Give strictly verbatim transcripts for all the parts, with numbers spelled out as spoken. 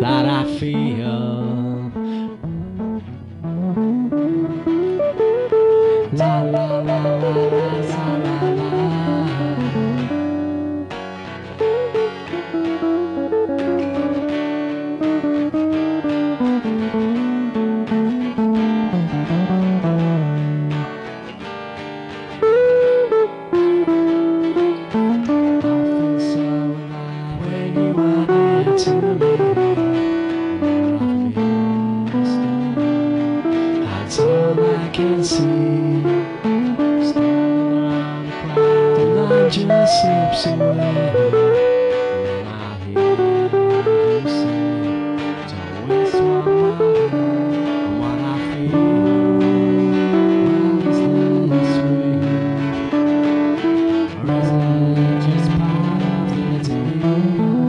that I feel. La la la la la la la la. To me, that's all I can see. Standing on the cloud, the line just slips away. When I hear you say, don't waste my love on what I feel. Well, is this real, or is it just part of the day?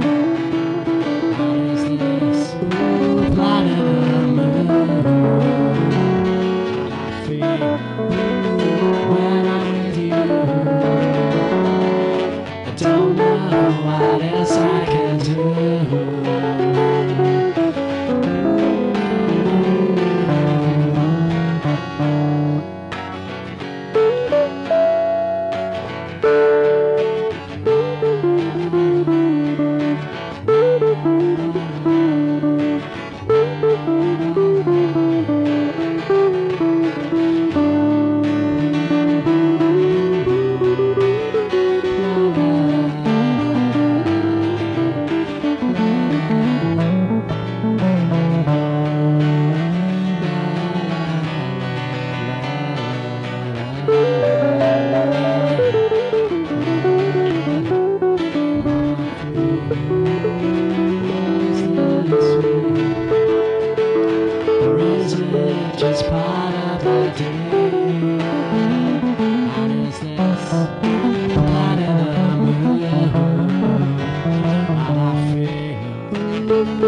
When I'm with you, I don't know what else I can do. Just part of the day. And is this part of the mood? How I feel.